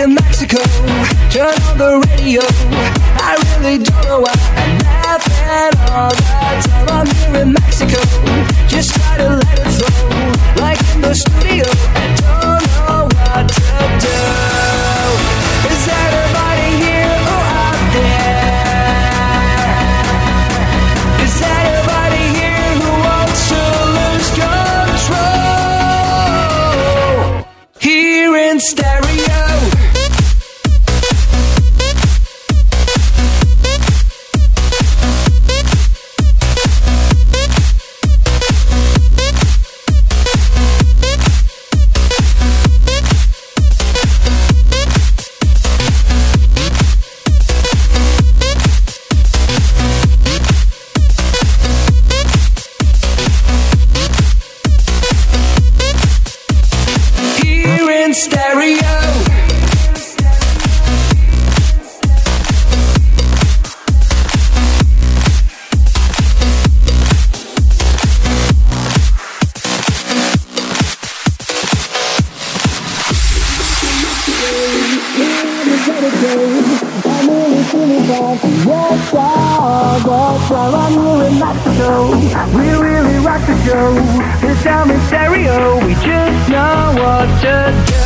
in Mexico. Turn on the radio. I really don't know why I'm laughing all the time. I'm here in Mexico. Just try to let it flow. Like in the studio. I don't know what to do. Is everybody here or out there? Is everybody here who wants to lose control? Here in stereo. We really rock the show. It's down in stereo. We just know what to do.